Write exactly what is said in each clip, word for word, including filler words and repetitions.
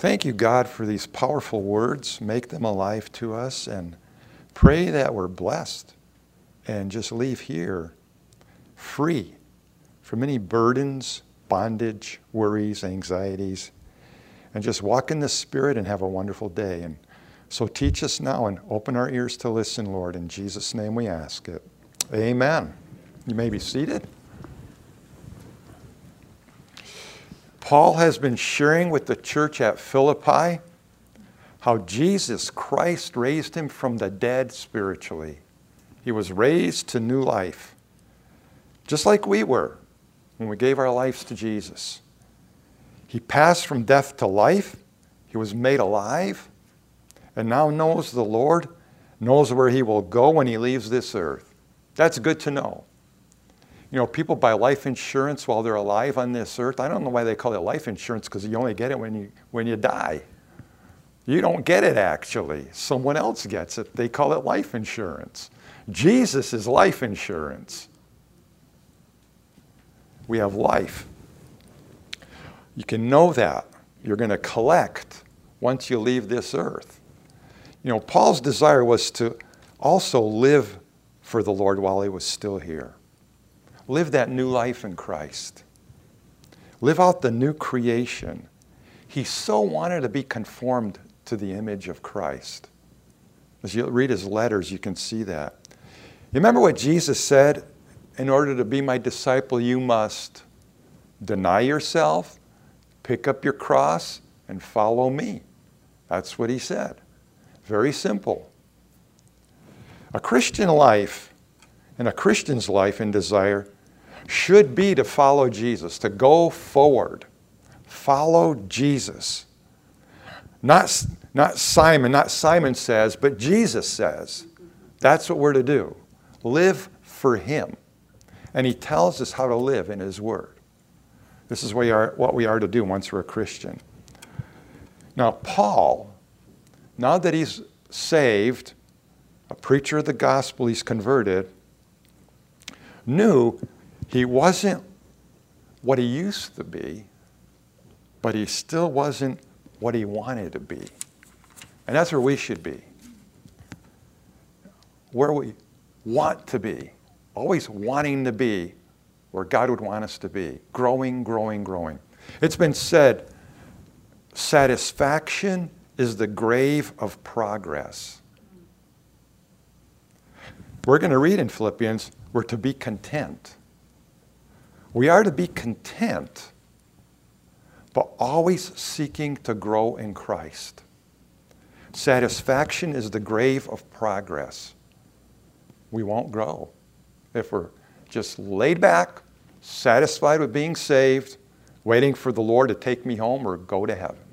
Thank you, God, for these powerful words. Make them alive to us, and pray that we're blessed and just leave here free from any burdens, bondage, worries, anxieties, and just walk in the Spirit and have a wonderful day. And so teach us now and open our ears to listen, Lord. In Jesus' name we ask it. Amen. You may be seated. Paul has been sharing with the church at Philippi how Jesus Christ raised him from the dead spiritually. He was raised to new life, just like we were when we gave our lives to Jesus. He passed from death to life. He was made alive, and now knows the Lord, knows where he will go when he leaves this earth. That's good to know. You know, people buy life insurance while they're alive on this earth. I don't know why they call it life insurance, because you only get it when you, when you die. You don't get it, actually. Someone else gets it. They call it life insurance. Jesus is life insurance. We have life. You can know that. You're going to collect once you leave this earth. You know, Paul's desire was to also live for the Lord while he was still here. Live that new life in Christ. Live out the new creation. He so wanted to be conformed to the image of Christ. As you read his letters, you can see that. You remember what Jesus said? In order to be my disciple, you must deny yourself, pick up your cross, and follow me. That's what he said. Very simple. A Christian life and a Christian's life and desire should be to follow Jesus, to go forward. Follow Jesus. Not, not Simon, not Simon says, but Jesus says. That's what we're to do. Live for him. And he tells us how to live in his word. This is what we are, what we are to do once we're a Christian. Now, Paul, now that he's saved, a preacher of the gospel, he's converted, knew he wasn't what he used to be, but he still wasn't what he wanted to be. And that's where we should be. Where we want to be. Always wanting to be where God would want us to be. Growing, growing, growing. It's been said, satisfaction is the grave of progress. We're going to read in Philippians, we're to be content. We are to be content, but always seeking to grow in Christ. Satisfaction is the grave of progress. We won't grow if we're just laid back, satisfied with being saved, waiting for the Lord to take me home or go to heaven.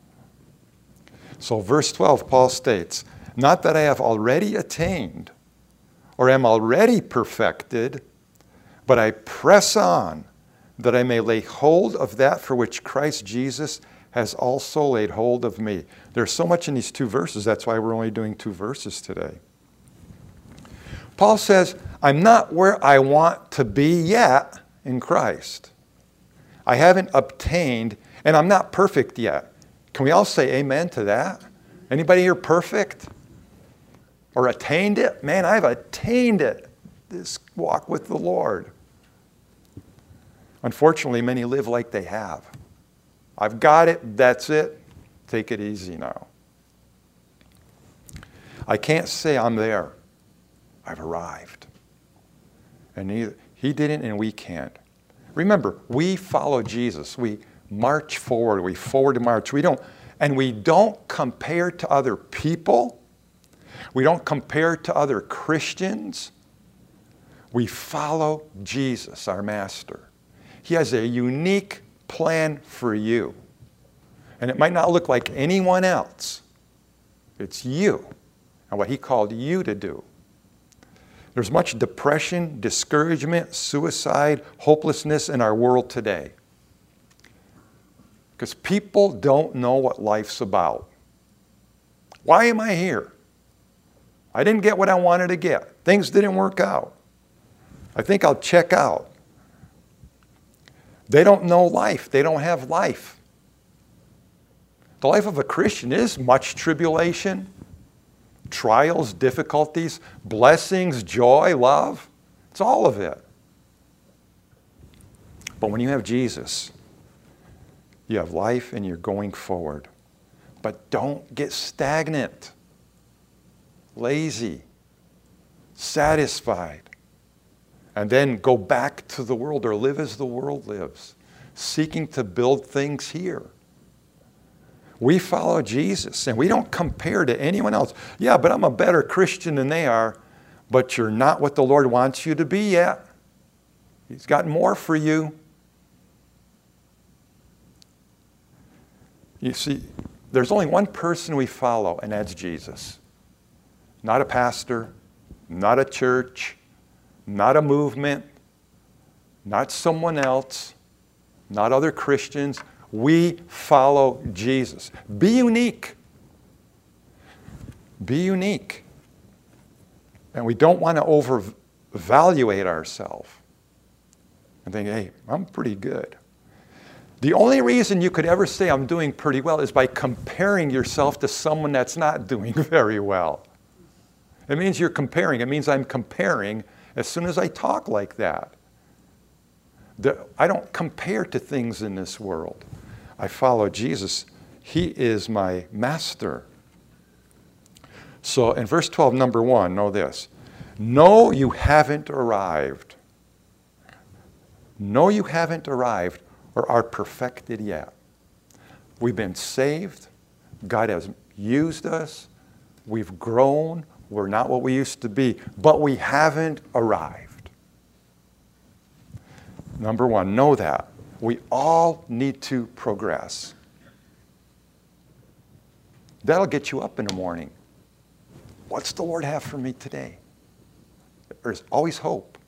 So verse twelve, Paul states, not that I have already attained or am already perfected, but I press on that I may lay hold of that for which Christ Jesus has also laid hold of me. There's so much in these two verses. That's why we're only doing two verses today. Paul says, I'm not where I want to be yet in Christ. I haven't obtained, and I'm not perfect yet. Can we all say amen to that? Anybody here perfect? Or attained it? Man, I've attained it. This walk with the Lord. Unfortunately, many live like they have. I've got it, that's it. Take it easy now. I can't say I'm there. I've arrived. And neither, he didn't and we can't. Remember, we follow Jesus. We march forward. We forward march. We don't, and we don't compare to other people. We don't compare to other Christians. We follow Jesus, our master. He has a unique plan for you. And it might not look like anyone else. It's you and what he called you to do. There's much depression, discouragement, suicide, hopelessness in our world today. Because people don't know what life's about. Why am I here? I didn't get what I wanted to get. Things didn't work out. I think I'll check out. They don't know life. They don't have life. The life of a Christian is much tribulation, trials, difficulties, blessings, joy, love. It's all of it. But when you have Jesus, you have life and you're going forward. But don't get stagnant, lazy, satisfied, and then go back to the world or live as the world lives, seeking to build things here. We follow Jesus, and we don't compare to anyone else. Yeah, but I'm a better Christian than they are, but you're not what the Lord wants you to be yet. He's got more for you. You see, there's only one person we follow, and that's Jesus. Not a pastor, not a church, not a movement, not someone else, not other Christians. We follow Jesus. Be unique. Be unique. And we don't want to overvaluate ourselves and think, hey, I'm pretty good. The only reason you could ever say I'm doing pretty well is by comparing yourself to someone that's not doing very well. It means you're comparing. It means I'm comparing as soon as I talk like that. The, I don't compare to things in this world. I follow Jesus. He is my master. So in verse twelve, number one, know this. No, you haven't arrived. No, you haven't arrived or are perfected yet. We've been saved. God has used us. We've grown. We're not what we used to be, but we haven't arrived. Number one, know that. We all need to progress. That'll get you up in the morning. What's the Lord have for me today? There's always hope.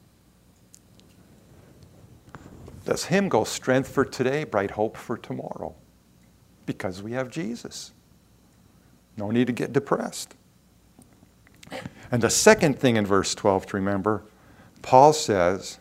Does hymn go, strength for today, bright hope for tomorrow? Because we have Jesus. No need to get depressed. And the second thing in verse twelve to remember, Paul says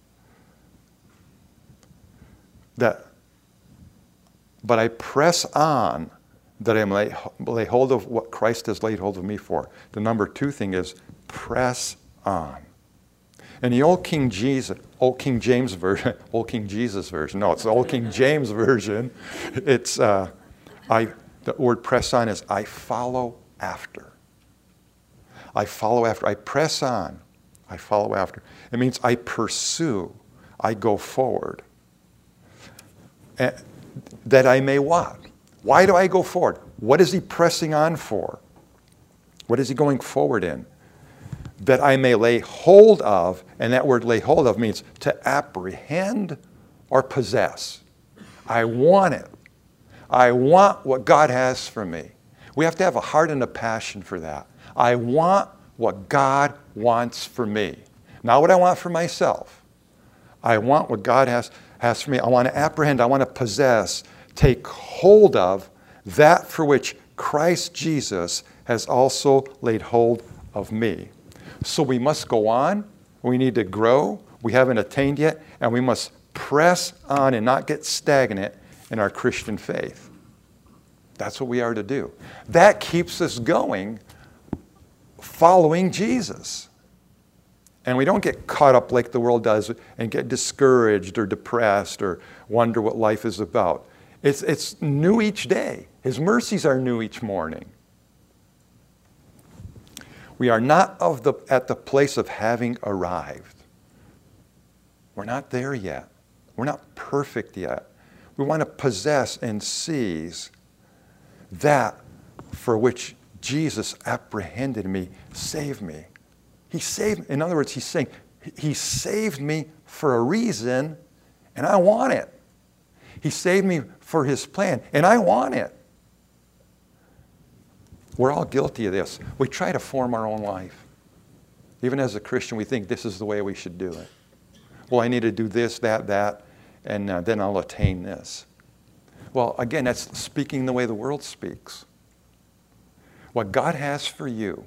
that, but I press on that I may lay hold of what Christ has laid hold of me for. The number two thing is press on. In the Old King Jesus, Old King James version, Old King Jesus version, no, it's the Old King James version. It's uh, I. The word press on is I follow after. I follow after. I press on. I follow after. It means I pursue. I go forward. And that I may what? Why do I go forward? What is he pressing on for? What is he going forward in? That I may lay hold of, and that word lay hold of means to apprehend or possess. I want it. I want what God has for me. We have to have a heart and a passion for that. I want what God wants for me. Not what I want for myself. I want what God has, has for me. I want to apprehend. I want to possess, take hold of that for which Christ Jesus has also laid hold of me. So we must go on. We need to grow. We haven't attained yet. And we must press on and not get stagnant in our Christian faith. That's what we are to do. That keeps us going, following Jesus. And we don't get caught up like the world does and get discouraged or depressed or wonder what life is about. It's, it's new each day. His mercies are new each morning. We are not of the, at the place of having arrived. We're not there yet. We're not perfect yet. We want to possess and seize that for which Jesus apprehended me, saved me. He saved, in other words, he's saying, he saved me for a reason, and I want it. He saved me for his plan, and I want it. We're all guilty of this. We try to form our own life. Even as a Christian, we think this is the way we should do it. Well, I need to do this, that, that, and uh, then I'll attain this. Well, again, that's speaking the way the world speaks. What God has for you,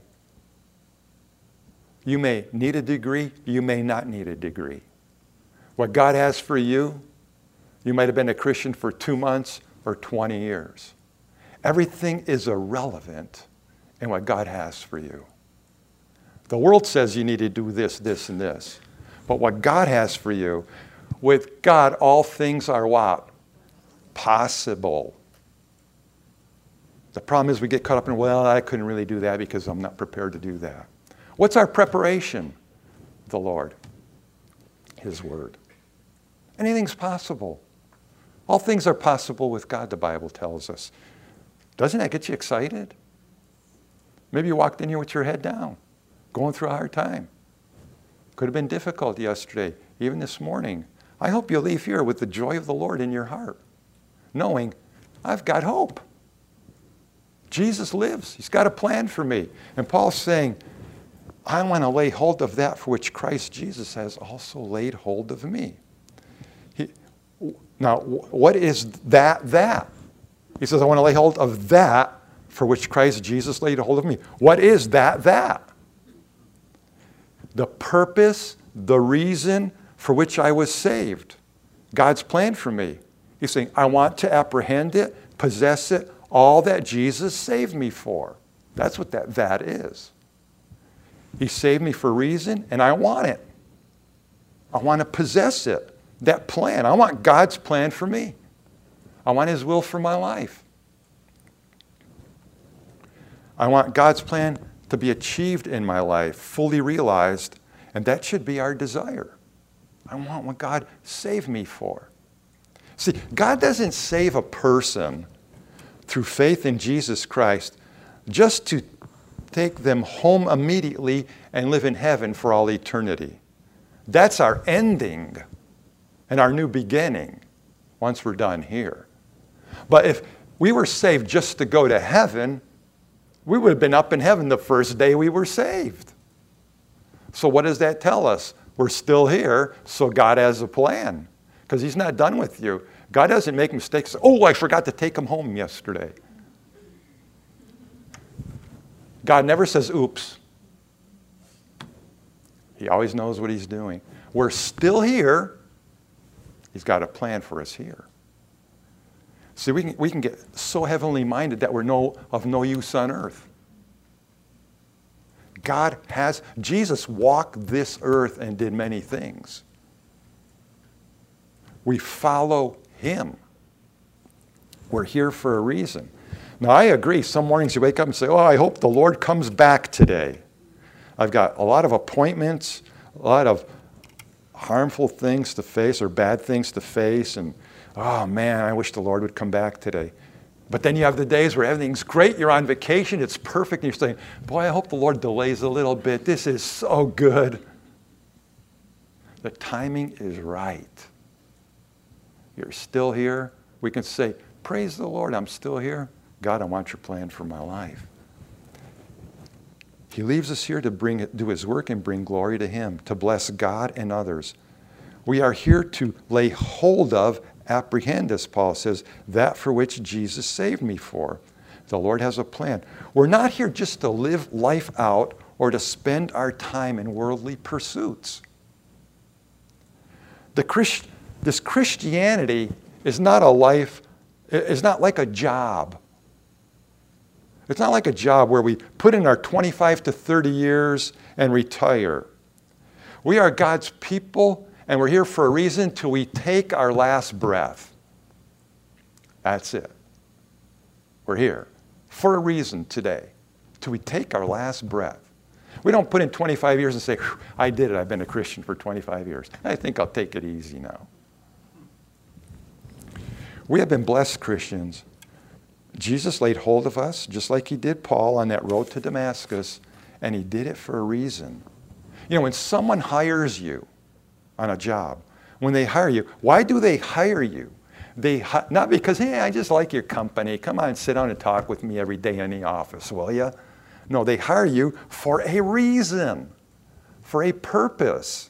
you may need a degree, you may not need a degree. What God has for you, you might have been a Christian for two months or twenty years. Everything is irrelevant in what God has for you. The world says you need to do this, this, and this. But what God has for you, with God, all things are what? Possible. The problem is we get caught up in, well, I couldn't really do that because I'm not prepared to do that. What's our preparation? The Lord. His Word. Anything's possible. All things are possible with God, the Bible tells us. Doesn't that get you excited? Maybe you walked in here with your head down, going through a hard time. Could have been difficult yesterday, even this morning. I hope you leave here with the joy of the Lord in your heart, knowing I've got hope. Jesus lives. He's got a plan for me. And Paul's saying, I want to lay hold of that for which Christ Jesus has also laid hold of me. He, now, what is that that? He says, I want to lay hold of that for which Christ Jesus laid hold of me. What is that that? The purpose, the reason for which I was saved. God's plan for me. He's saying, I want to apprehend it, possess it, all that Jesus saved me for. That's what that that is. He saved me for a reason, and I want it. I want to possess it, that plan. I want God's plan for me. I want His will for my life. I want God's plan to be achieved in my life, fully realized, and that should be our desire. I want what God saved me for. See, God doesn't save a person through faith in Jesus Christ just to take them home immediately and live in heaven for all eternity. That's our ending and our new beginning once we're done here. But if we were saved just to go to heaven, we would have been up in heaven the first day we were saved. So what does that tell us? We're still here, so God has a plan. Because He's not done with you. God doesn't make mistakes. Oh, I forgot to take him home yesterday. God never says, oops. He always knows what He's doing. We're still here. He's got a plan for us here. See, we can, we can get so heavenly minded that we're no, of no use on earth. God has, Jesus walked this earth and did many things. We follow Him. We're here for a reason. Now, I agree. Some mornings you wake up and say, oh, I hope the Lord comes back today. I've got a lot of appointments, a lot of harmful things to face or bad things to face, and oh, man, I wish the Lord would come back today. But then you have the days where everything's great, you're on vacation, it's perfect, and you're saying, boy, I hope the Lord delays a little bit. This is so good. The timing is right. You're still here. We can say, praise the Lord, I'm still here. God, I want your plan for my life. He leaves us here to bring, do His work and bring glory to Him, to bless God and others. We are here to lay hold of, apprehend, as Paul says, that for which Jesus saved me for. The Lord has a plan. We're not here just to live life out or to spend our time in worldly pursuits. The Christ, this Christianity is not a life, it's not like a job. It's not like a job where we put in our twenty-five to thirty years and retire. We are God's people, and we're here for a reason till we take our last breath. That's it. We're here for a reason today, till we take our last breath. We don't put in twenty-five years and say, I did it, I've been a Christian for twenty-five years. I think I'll take it easy now. We have been blessed Christians. Jesus laid hold of us, just like He did Paul on that road to Damascus, and He did it for a reason. You know, when someone hires you on a job, when they hire you, why do they hire you? They hi- not because, hey, I just like your company. Come on, sit down and talk with me every day in the office, will you? No, they hire you for a reason, for a purpose.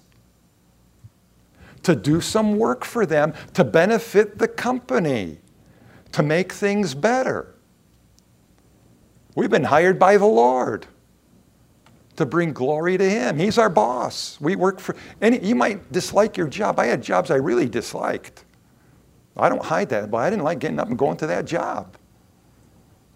To do some work for them, to benefit the company, to make things better. We've been hired by the Lord to bring glory to Him. He's our boss. We work for, and you might dislike your job. I had jobs I really disliked. I don't hide that, but I didn't like getting up and going to that job.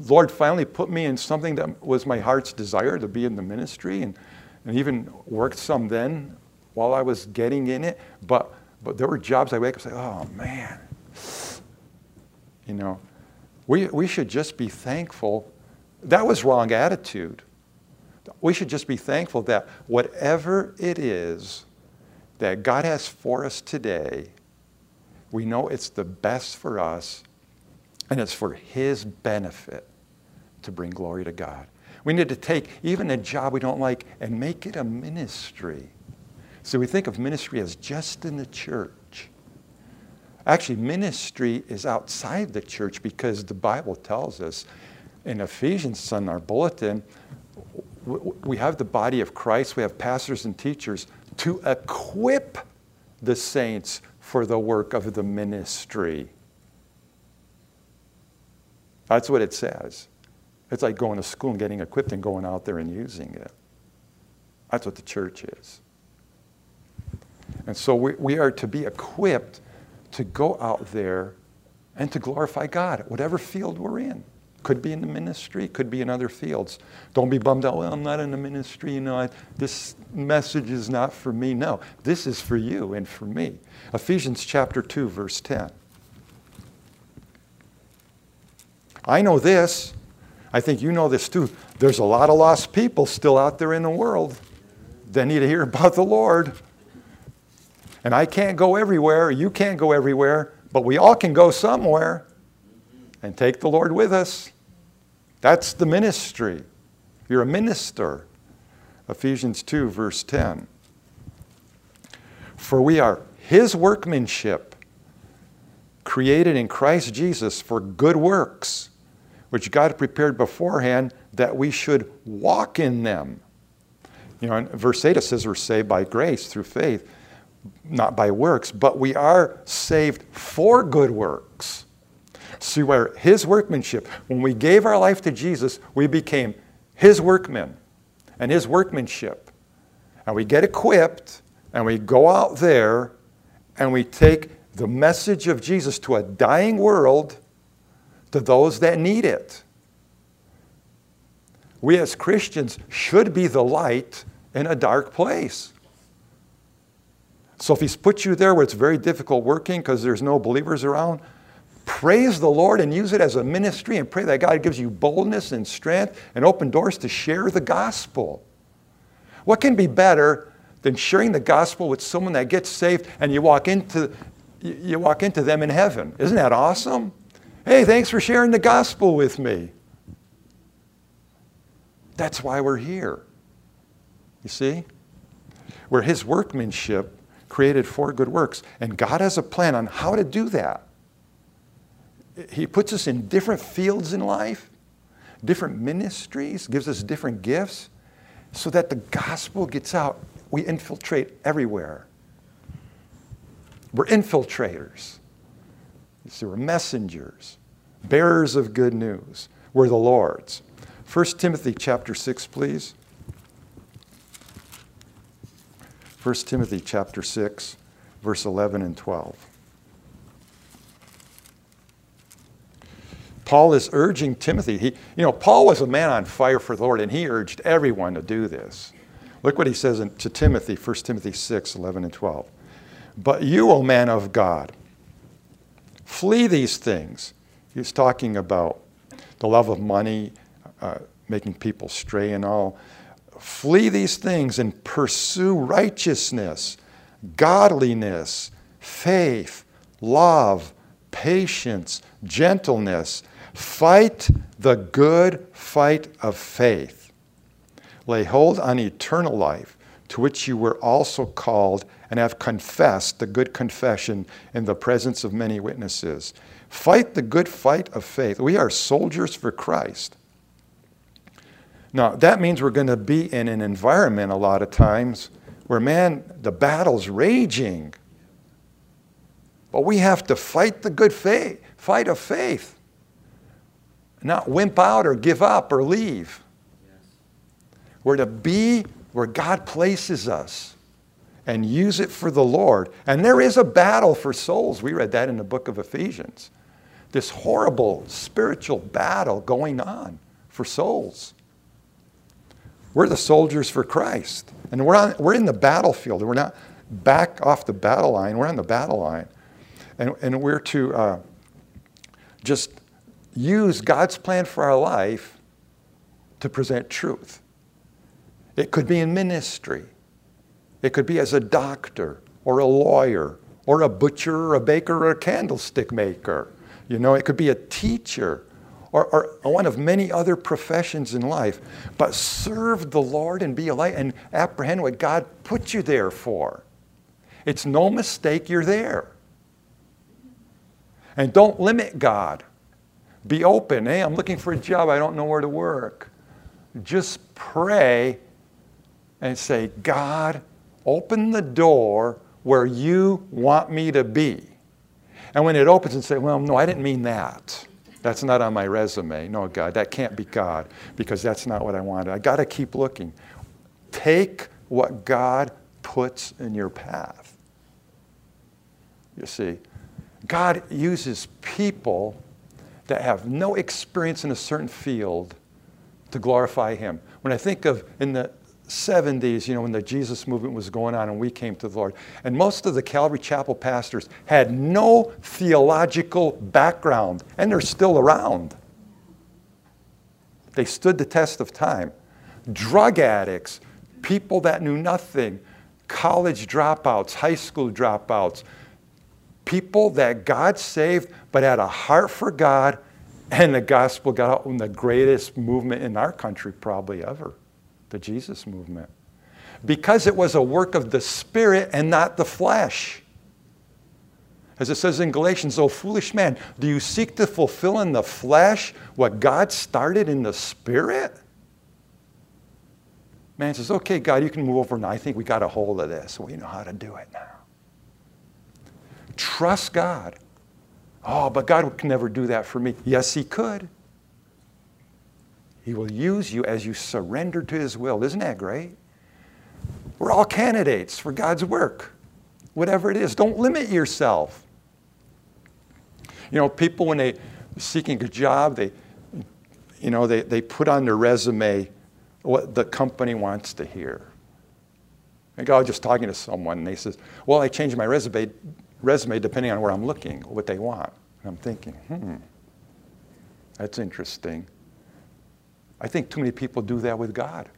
Lord finally put me in something that was my heart's desire, to be in the ministry, and, and even worked some then while I was getting in it. But but there were jobs I wake up and say, oh man, you know, we we should just be thankful. That was wrong attitude. We should just be thankful that whatever it is that God has for us today, we know it's the best for us, and it's for His benefit to bring glory to God. We need to take even a job we don't like and make it a ministry. So we think of ministry as just in the church. Actually, ministry is outside the church, because the Bible tells us in Ephesians, on our bulletin, we have the body of Christ, we have pastors and teachers to equip the saints for the work of the ministry. That's what it says. It's like going to school and getting equipped and going out there and using it. That's what the church is. And so we, we are to be equipped to go out there and to glorify God, whatever field we're in. Could be in the ministry, could be in other fields. Don't be bummed out, well, I'm not in the ministry, you know, I, this message is not for me. No, this is for you and for me. Ephesians chapter two, verse ten. I know this. I think you know this too. There's a lot of lost people still out there in the world that need to hear about the Lord. And I can't go everywhere. You can't go everywhere. But we all can go somewhere and take the Lord with us. That's the ministry. You're a minister. Ephesians two, verse ten. For we are His workmanship, created in Christ Jesus for good works, which God prepared beforehand that we should walk in them. You know, in verse eight it says we're saved by grace through faith, not by works, but we are saved for good works. See, where His workmanship, when we gave our life to Jesus, we became His workmen and His workmanship. And we get equipped and we go out there and we take the message of Jesus to a dying world, to those that need it. We as Christians should be the light in a dark place. So if He's put you there where it's very difficult working because there's no believers around, praise the Lord and use it as a ministry and pray that God gives you boldness and strength and open doors to share the gospel. What can be better than sharing the gospel with someone that gets saved and you walk into, you walk into them in heaven? Isn't that awesome? Hey, thanks for sharing the gospel with me. That's why we're here. You see? We're His workmanship, created for good works. And God has a plan on how to do that. He puts us in different fields in life, different ministries, gives us different gifts, so that the gospel gets out. We infiltrate everywhere. We're infiltrators. You see, we're messengers, bearers of good news. We're the Lord's. First Timothy chapter six, please. First Timothy chapter six, verse eleven and twelve. Paul is urging Timothy. He, you know, Paul was a man on fire for the Lord, and he urged everyone to do this. Look what he says in, to Timothy, First Timothy six, eleven and twelve. But you, O man of God, flee these things. He's talking about the love of money, uh, making people stray and all. Flee these things and pursue righteousness, godliness, faith, love, patience, gentleness. Fight the good fight of faith. Lay hold on eternal life, to which you were also called and have confessed the good confession in the presence of many witnesses. Fight the good fight of faith. We are soldiers for Christ. Now, that means we're going to be in an environment a lot of times where, man, the battle's raging. But we have to fight the good faith, fight of faith. Not wimp out or give up or leave. Yes. We're to be where God places us and use it for the Lord. And there is a battle for souls. We read that in the book of Ephesians. this horrible spiritual battle going on for souls. We're the soldiers for Christ. And we're, on, we're in the battlefield. We're not back off the battle line. We're on the battle line. And, and we're to uh, just use God's plan for our life to present truth. It could be in ministry. It could be as a doctor or a lawyer or a butcher or a baker or a candlestick maker. You know, it could be a teacher or, or one of many other professions in life. But serve the Lord and be a light and apprehend what God put you there for. It's no mistake you're there. And don't limit God. Be open. Hey, I'm looking for a job. I don't know where to work. Just pray and say, God, open the door where you want me to be. And when it opens and say, well, no, I didn't mean that. That's not on my resume. No, God, that can't be God because that's not what I wanted. I got to keep looking. Take what God puts in your path. You see, God uses people that have no experience in a certain field to glorify Him. When I think of in the seventies, you know, when the Jesus movement was going on and we came to the Lord, and most of the Calvary Chapel pastors had no theological background, and they're still around. They stood the test of time. Drug addicts, people that knew nothing, college dropouts, high school dropouts, people that God saved but had a heart for God, and the gospel got out in the greatest movement in our country probably ever, the Jesus movement. Because it was a work of the Spirit and not the flesh. As it says in Galatians, "O foolish man, do you seek to fulfill in the flesh what God started in the Spirit?" Man says, okay, God, you can move over now. I think we got a hold of this. We know how to do it now. Trust God. Oh, but God can never do that for me. Yes, He could. He will use you as you surrender to His will. Isn't that great? We're all candidates for God's work. Whatever it is, don't limit yourself. You know, people when they're seeking a job, they, you know, they, they put on their resume what the company wants to hear. Like I was just talking to someone, and they says, well, I changed my resume, resume depending on where I'm looking, what they want. And I'm thinking, hmm, that's interesting. I think too many people do that with God.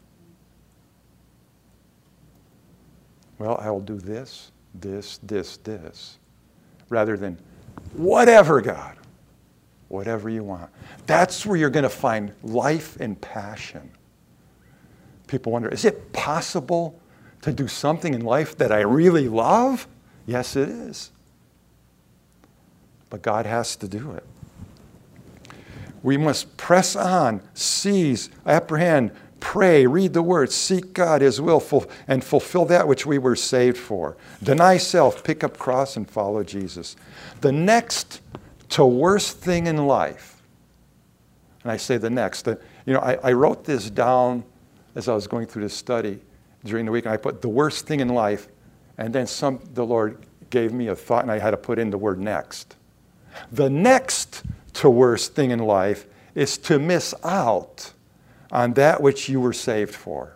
Well, I will do this, this, this, this, rather than whatever, God, whatever you want. That's where you're going to find life and passion. People wonder, is it possible to do something in life that I really love? Yes, it is. But God has to do it. We must press on, seize, apprehend, pray, read the Word, seek God, His will, and fulfill that which we were saved for. Deny self, pick up cross, and follow Jesus. The next to worst thing in life, and I say the next, the, you know, I, I wrote this down as I was going through this study during the week, and I put the worst thing in life, and then some, the Lord gave me a thought, and I had to put in the word next. The next to worst thing in life is to miss out on that which you were saved for.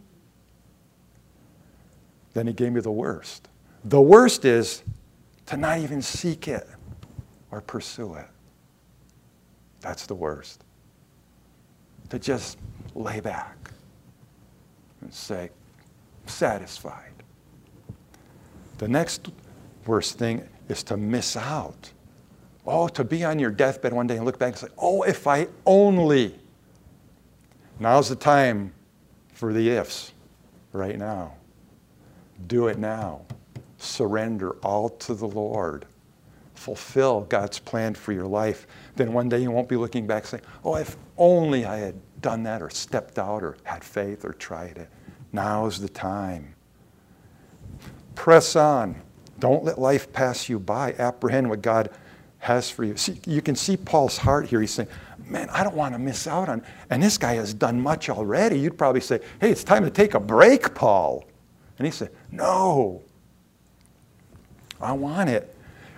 Then He gave me the worst. The worst is to not even seek it or pursue it. That's the worst. To just lay back and say, satisfied. The next worst thing is to miss out. Oh, to be on your deathbed one day and look back and say, oh, if I only. Now's the time for the ifs, right now. Do it now. Surrender all to the Lord. Fulfill God's plan for your life. Then one day you won't be looking back saying, oh, if only I had done that or stepped out or had faith or tried it. Now's the time. Press on. Don't let life pass you by. Apprehend what God has for you. See, you can see Paul's heart here. He's saying, man, I don't want to miss out on, and this guy has done much already. You'd probably say, hey, it's time to take a break, Paul. And he said, no, I want it.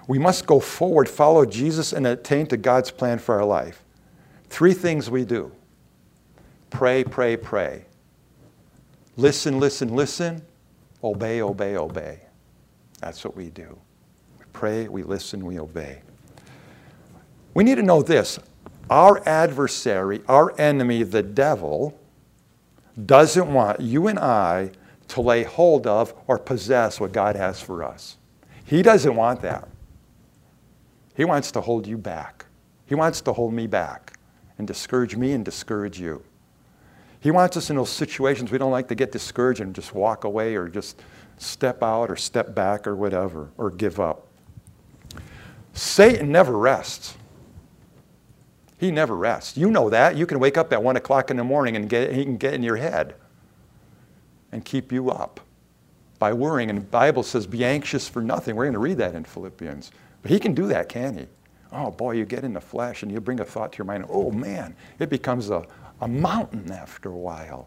We must go forward, follow Jesus, and attain to God's plan for our life. Three things we do. Pray, pray, pray. Listen, listen, listen. Obey, obey, obey. That's what we do. We pray, we listen, we obey. We need to know this. Our adversary, our enemy, the devil, doesn't want you and I to lay hold of or possess what God has for us. He doesn't want that. He wants to hold you back. He wants to hold me back and discourage me and discourage you. He wants us in those situations we don't like to get discouraged and just walk away or just step out or step back or whatever, or give up. Satan never rests. He never rests. You know that. You can wake up at one o'clock in the morning and get, he can get in your head and keep you up by worrying. And the Bible says, be anxious for nothing. We're going to read that in Philippians. But he can do that, can he? Oh, boy, you get in the flesh and you bring a thought to your mind. Oh, man, it becomes a, a mountain after a while.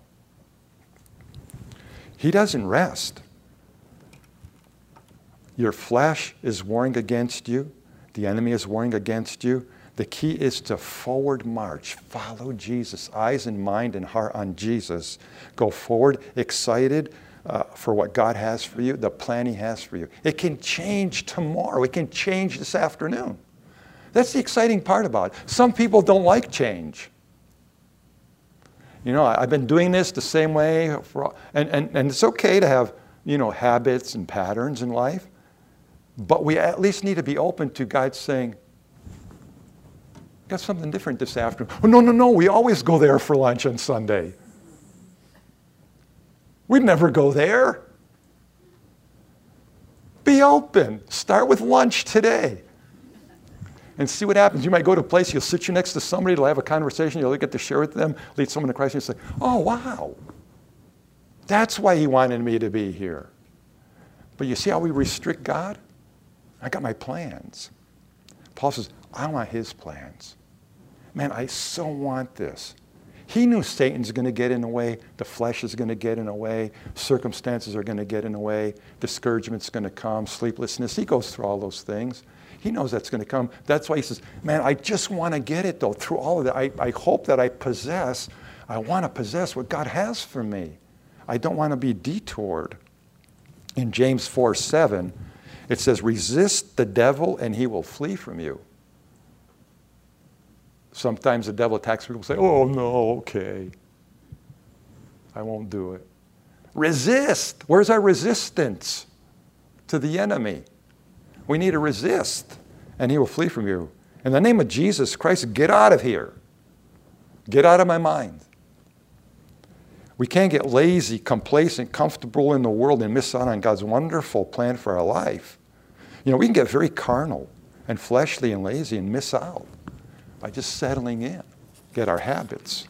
He doesn't rest. Your flesh is warring against you. The enemy is warring against you. The key is to forward march. Follow Jesus. Eyes and mind and heart on Jesus. Go forward, excited uh, for what God has for you, the plan he has for you. It can change tomorrow. It can change this afternoon. That's the exciting part about it. Some people don't like change. You know, I've been doing this the same way, for, and, and, and it's okay to have, you know, habits and patterns in life, but we at least need to be open to God saying, got something different this afternoon. Oh, no, no, no, we always go there for lunch on Sunday. We'd never go there. Be open. Start with lunch today. And see what happens. You might go to a place, you'll sit you next to somebody, they'll have a conversation, you'll get to share with them, lead someone to Christ, and you say, oh, wow. That's why he wanted me to be here. But you see how we restrict God? I got my plans. Paul says, I want his plans. Man, I so want this. He knew Satan's going to get in the way. The flesh is going to get in the way. Circumstances are going to get in the way. Discouragement's going to come. Sleeplessness. He goes through all those things. He knows that's going to come. That's why he says, man, I just want to get it, though. Through all of that, I, I hope that I possess, I want to possess what God has for me. I don't want to be detoured. In James four seven, it says, resist the devil and he will flee from you. Sometimes the devil attacks people and say, oh, no, okay. I won't do it. Resist. Where's our resistance to the enemy? We need to resist, and he will flee from you. In the name of Jesus Christ, get out of here. Get out of my mind. We can't get lazy, complacent, comfortable in the world and miss out on God's wonderful plan for our life. You know, we can get very carnal and fleshly and lazy and miss out by just settling in, get our habits.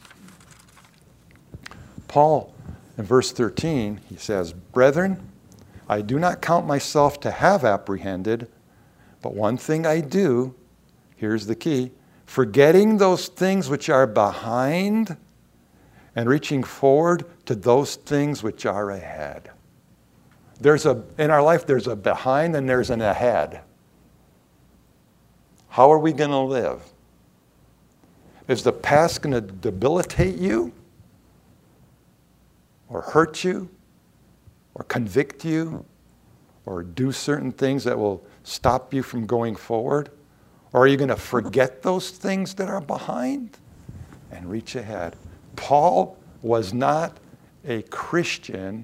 Paul, in verse thirteen, he says, brethren, I do not count myself to have apprehended, but one thing I do, here's the key, forgetting those things which are behind and reaching forward to those things which are ahead. There's a, in our life, there's a behind and there's an ahead. How are we going to live? Is the past going to debilitate you or hurt you or convict you or do certain things that will stop you from going forward? Or are you going to forget those things that are behind and reach ahead? Paul was not a Christian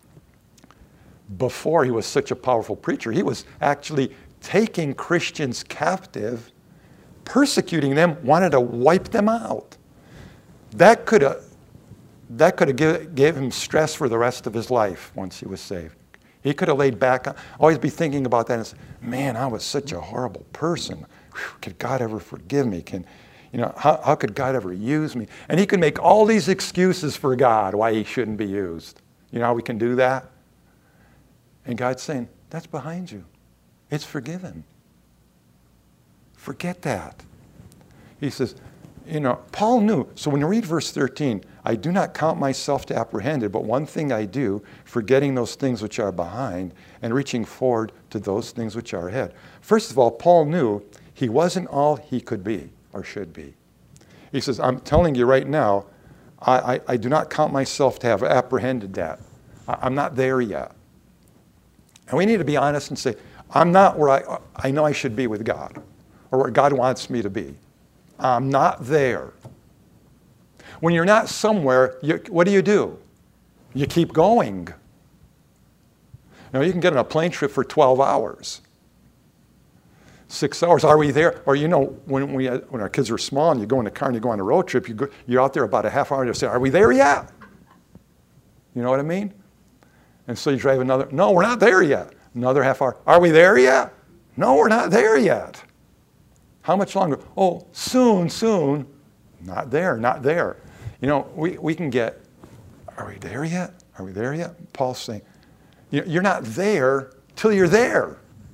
before he was such a powerful preacher. He was actually taking Christians captive, persecuting them, wanted to wipe them out. That could have that could have give, gave him stress for the rest of his life once he was saved. He could have laid back, always be thinking about that and say, man, I was such a horrible person. Whew, could God ever forgive me? Can, you know, how, how could God ever use me? And he could make all these excuses for God why he shouldn't be used. You know how we can do that? And God's saying, that's behind you. It's forgiven. Forget that. He says, you know, Paul knew. So when you read verse thirteen, I do not count myself to apprehended, but one thing I do, forgetting those things which are behind and reaching forward to those things which are ahead. First of all, Paul knew he wasn't all he could be or should be. He says, I'm telling you right now, I, I, I do not count myself to have apprehended that. I, I'm not there yet. And we need to be honest and say, I'm not where I, I know I should be with God or where God wants me to be. I'm not there. When you're not somewhere, you, what do you do? You keep going. You know, you can get on a plane trip for twelve hours. Six hours, are we there? Or you know, when we when our kids are small and you go in the car and you go on a road trip, you go, you're out there about a half hour and you say, are we there yet? You know what I mean? And so you drive another, no, we're not there yet. Another half hour, are we there yet? No, we're not there yet. How much longer? Oh, soon, soon. Not there, not there. You know, we, we can get, are we there yet? Are we there yet? Paul's saying, you're not there till you're there.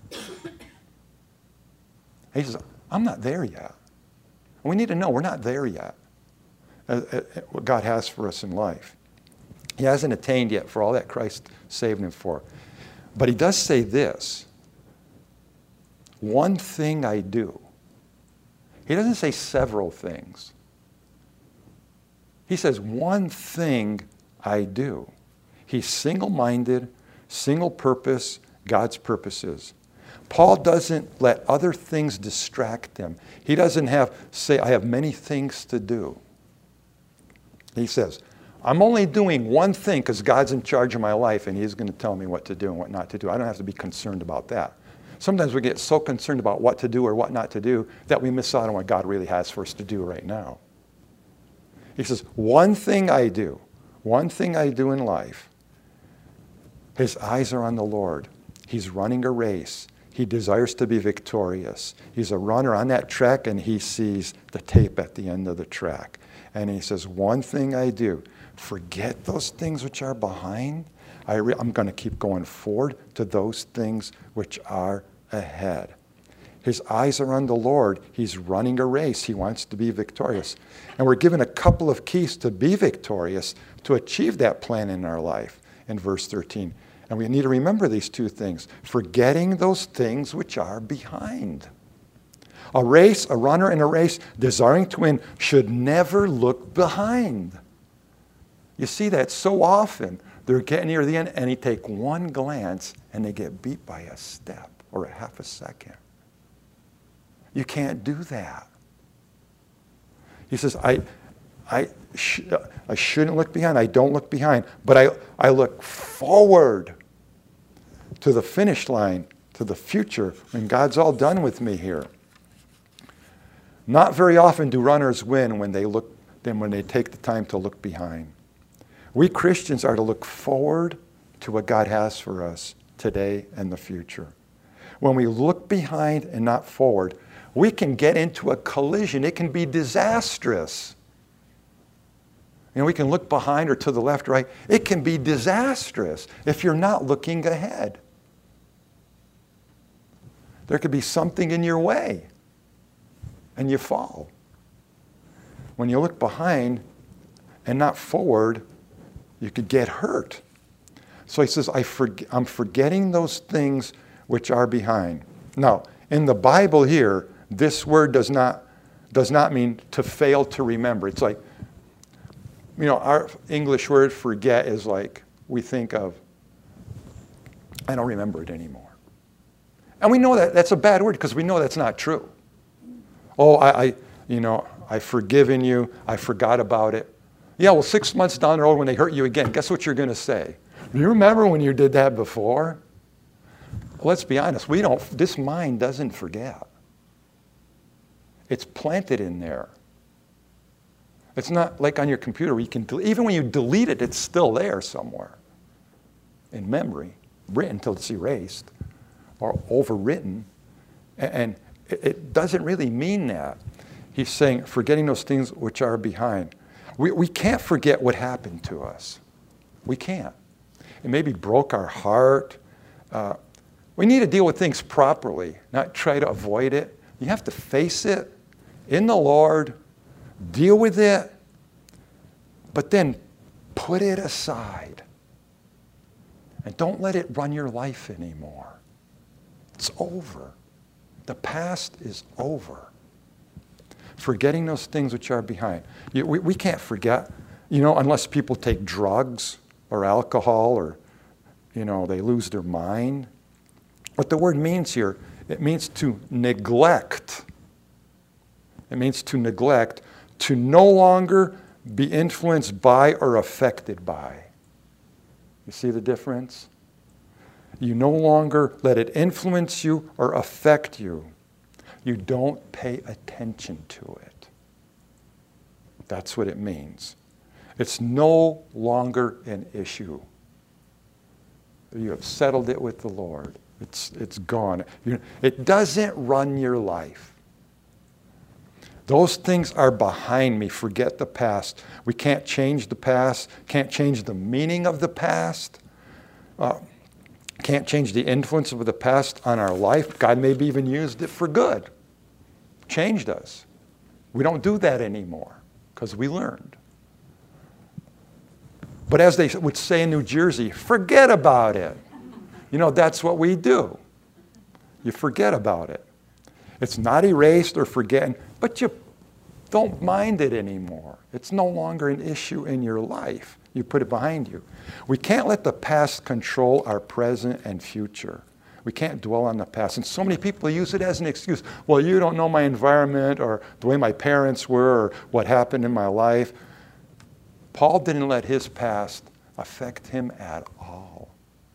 He says, I'm not there yet. And we need to know we're not there yet. Uh, uh, what God has for us in life. He hasn't attained yet for all that Christ saved him for. But he does say this, one thing I do. He doesn't say several things. He says, one thing I do. He's single-minded, single purpose, God's purposes. Paul doesn't let other things distract him. He doesn't have, say, I have many things to do. He says, I'm only doing one thing because God's in charge of my life and he's going to tell me what to do and what not to do. I don't have to be concerned about that. Sometimes we get so concerned about what to do or what not to do that we miss out on what God really has for us to do right now. He says, one thing I do, one thing I do in life, his eyes are on the Lord. He's running a race. He desires to be victorious. He's a runner on that track and he sees the tape at the end of the track. And he says, one thing I do, forget those things which are behind. I re- I'm going to keep going forward to those things which are ahead. His eyes are on the Lord. He's running a race. He wants to be victorious. And we're given a couple of keys to be victorious, to achieve that plan in our life in verse thirteen. And we need to remember these two things. Forgetting those things which are behind. A race, a runner in a race, desiring to win, should never look behind. You see that so often. They're getting near the end and they take one glance and they get beat by a step or a half a second. You can't do that. He says, I, I, sh- I shouldn't look behind. I don't look behind. But I, I look forward to the finish line, to the future, when God's all done with me here. Not very often do runners win when they look, then when they take the time to look behind. We Christians are to look forward to what God has for us today and the future. When we look behind and not forward, we can get into a collision. It can be disastrous. You know, we can look behind or to the left, right. It can be disastrous if you're not looking ahead. There could be something in your way, and you fall. When you look behind and not forward, you could get hurt. So he says, I forg- I'm forgetting those things which are behind. Now, in the Bible here, this word does not, does not mean to fail to remember. It's like, you know, our English word forget is like we think of, I don't remember it anymore. And we know that that's a bad word because we know that's not true. Oh, I, I, you know, I've forgiven you. I forgot about it. Yeah, well, six months down the road when they hurt you again, guess what you're going to say? Do you remember when you did that before? Let's be honest. We don't. This mind doesn't forget. It's planted in there. It's not like on your computer where you can, even when you delete it, it's still there somewhere in memory, written until it's erased or overwritten. And it doesn't really mean that. He's saying, forgetting those things which are behind. We, we can't forget what happened to us. We can't. It maybe broke our heart. Uh, we need to deal with things properly, not try to avoid it. You have to face it in the Lord, deal with it, but then put it aside. And don't let it run your life anymore. It's over. The past is over. Forgetting those things which are behind. You, we, we can't forget, you know, unless people take drugs or alcohol or, you know, they lose their mind. What the word means here, it means to neglect. It means to neglect, to no longer be influenced by or affected by. You see the difference? You no longer let it influence you or affect you. You don't pay attention to it. That's what it means. It's no longer an issue. You have settled it with the Lord. It's, it's gone. You, it doesn't run your life. Those things are behind me. Forget the past. We can't change the past. Can't change the meaning of the past. Uh, can't change the influence of the past on our life. God maybe even used it for good. Changed us. We don't do that anymore because we learned. But as they would say in New Jersey, forget about it. You know, that's what we do. You forget about it. It's not erased or forgotten, but you don't mind it anymore. It's no longer an issue in your life. You put it behind you. We can't let the past control our present and future. We can't dwell on the past. And so many people use it as an excuse. Well, you don't know my environment or the way my parents were or what happened in my life. Paul didn't let his past affect him at all.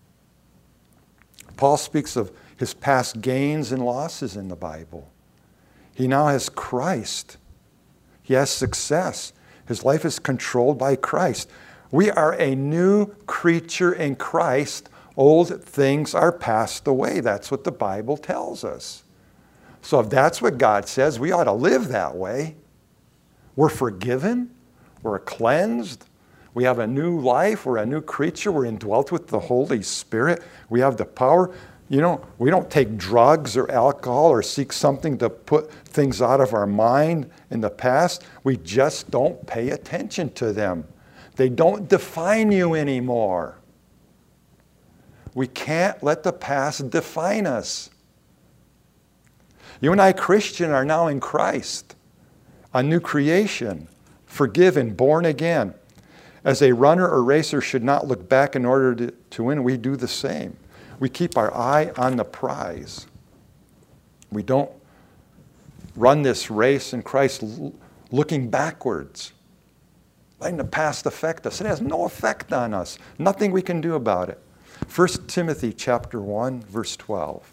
Paul speaks of his past gains and losses in the Bible. He now has Christ. He has success. His life is controlled by Christ. We are a new creature in Christ. Old things are passed away. That's what the Bible tells us. So if that's what God says, we ought to live that way. We're forgiven. We're cleansed. We have a new life. We're a new creature. We're indwelt with the Holy Spirit. We have the power. You know, we don't take drugs or alcohol or seek something to put things out of our mind in the past. We just don't pay attention to them. They don't define you anymore. We can't let the past define us. You and I, Christian, are now in Christ, a new creation, forgiven, born again. As a runner or racer should not look back in order to, to win, we do the same. We keep our eye on the prize. We don't run this race in Christ looking backwards, letting the past affect us. It has no effect on us. Nothing we can do about it. First Timothy chapter one, verse twelve.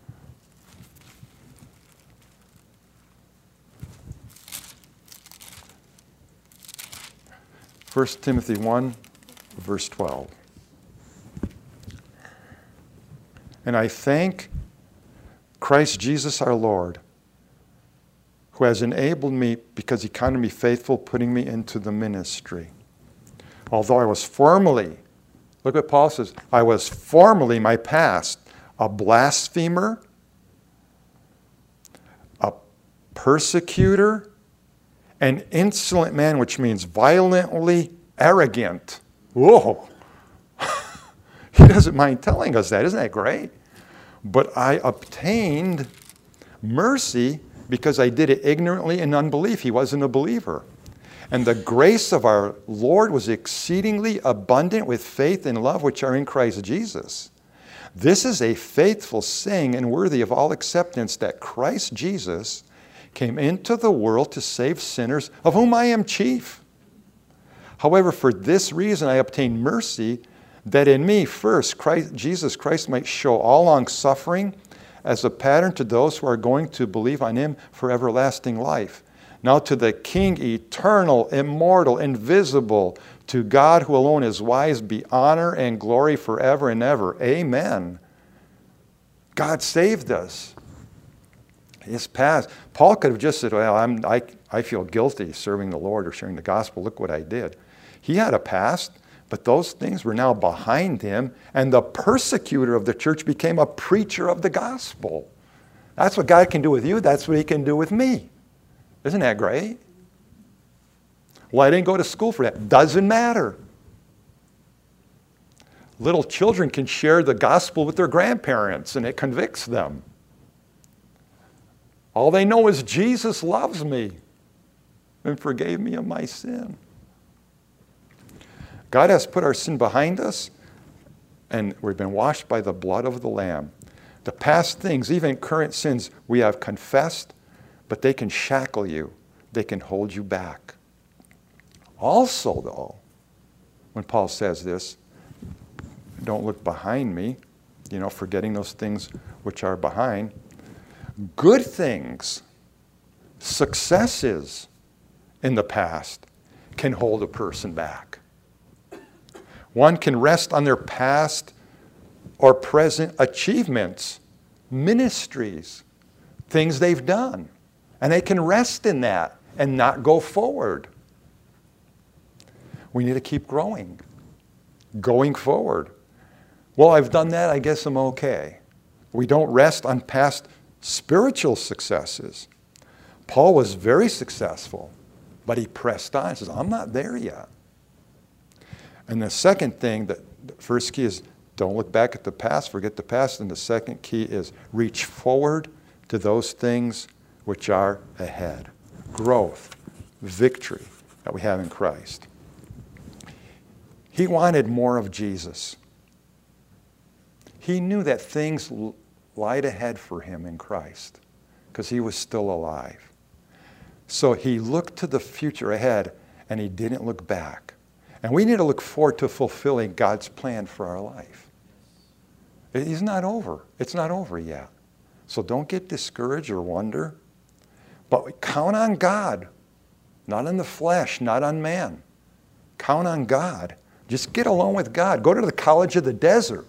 First Timothy one, verse twelve. And I thank Christ Jesus our Lord, who has enabled me because he counted me faithful, putting me into the ministry. Although I was formerly, look what Paul says, I was formerly, my past, a blasphemer, a persecutor, an insolent man, which means violently arrogant. Whoa. He doesn't mind telling us that. Isn't that great? But I obtained mercy because I did it ignorantly in unbelief. He wasn't a believer. And the grace of our Lord was exceedingly abundant with faith and love which are in Christ Jesus. This is a faithful saying and worthy of all acceptance that Christ Jesus came into the world to save sinners, of whom I am chief. However, for this reason I obtained mercy, that in me first Christ, Jesus Christ might show all long-suffering as a pattern to those who are going to believe on him for everlasting life. Now to the King, eternal, immortal, invisible, to God who alone is wise, be honor and glory forever and ever. Amen. God saved us. His past. Paul could have just said, well, I'm, I, I feel guilty serving the Lord or sharing the gospel. Look what I did. He had a past, but those things were now behind him, and the persecutor of the church became a preacher of the gospel. That's what God can do with you. That's what he can do with me. Isn't that great? Well, I didn't go to school for that. Doesn't matter. Little children can share the gospel with their grandparents, and it convicts them. All they know is Jesus loves me and forgave me of my sin. God has put our sin behind us, and we've been washed by the blood of the Lamb. The past things, even current sins, we have confessed, but they can shackle you. They can hold you back. Also, though, when Paul says this, don't look behind me, you know, forgetting those things which are behind. Good things, successes in the past can hold a person back. One can rest on their past or present achievements, ministries, things they've done. And they can rest in that and not go forward. We need to keep growing, going forward. Well, I've done that, I guess I'm okay. We don't rest on past spiritual successes. Paul was very successful, but he pressed on. He says, I'm not there yet. And the second thing, that the first key is don't look back at the past, forget the past. And the second key is reach forward to those things which are ahead. Growth, victory that we have in Christ. He wanted more of Jesus. He knew that things lied ahead for him in Christ because he was still alive. So he looked to the future ahead and he didn't look back. And we need to look forward to fulfilling God's plan for our life. He's not over. It's not over yet. So don't get discouraged or wonder. But count on God, not on the flesh, not on man. Count on God. Just get along with God. Go to the college of the desert.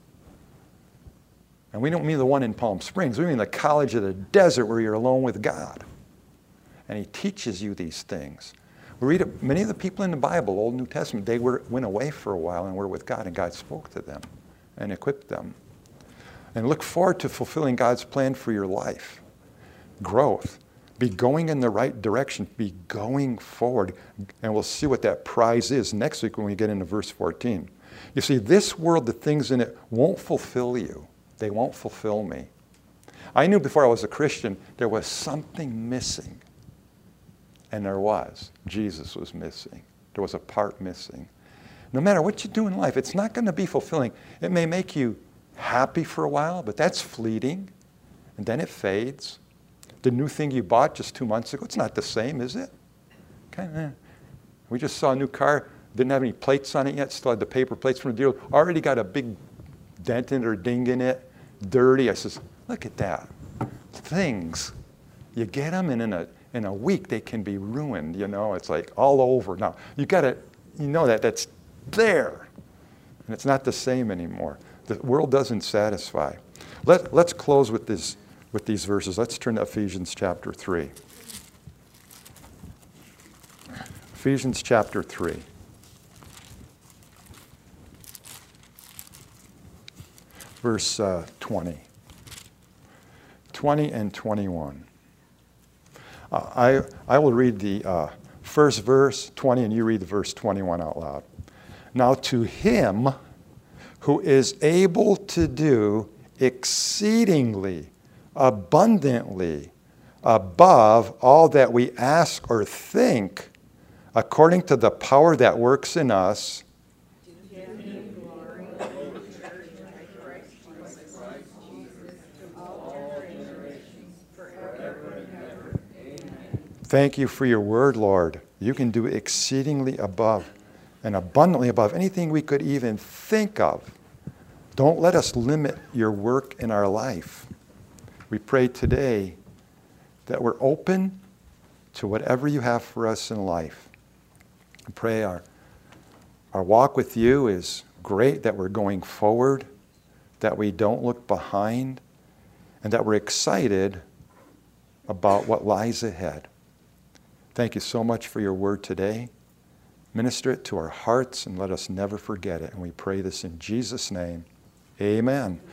And we don't mean the one in Palm Springs. We mean the college of the desert where you're alone with God. And he teaches you these things. We read it, many of the people in the Bible, Old and New Testament, they were, went away for a while and were with God, and God spoke to them and equipped them. And look forward to fulfilling God's plan for your life. Growth. Be going in the right direction. Be going forward. And we'll see what that prize is next week when we get into verse fourteen. You see, this world, the things in it, won't fulfill you. They won't fulfill me. I knew before I was a Christian there was something missing. And there was. Jesus was missing. There was a part missing. No matter what you do in life, it's not going to be fulfilling. It may make you happy for a while, but that's fleeting. And then it fades. The new thing you bought just two months ago, it's not the same, is it? Kind of. We just saw a new car. Didn't have any plates on it yet. Still had the paper plates from the dealer. Already got a big dent in it or ding in it. Dirty. I says, look at that. Things. You get them, and in a in a week they can be ruined. You know, it's like all over. Now you got to, you know that that's there, and it's not the same anymore. The world doesn't satisfy. Let Let's close with this with these verses. Let's turn to Ephesians chapter three. Ephesians chapter three. Verse uh, twenty. twenty and twenty-one. Uh, I, I will read the uh, first verse, twenty, and you read the verse twenty-one out loud. Now to him who is able to do exceedingly, abundantly, above all that we ask or think, according to the power that works in us. Thank you for your word, Lord. You can do exceedingly above and abundantly above anything we could even think of. Don't let us limit your work in our life. We pray today that we're open to whatever you have for us in life. I pray our, our walk with you is great, that we're going forward, that we don't look behind, and that we're excited about what lies ahead. Thank you so much for your word today. Minister it to our hearts and let us never forget it. And we pray this in Jesus' name. Amen.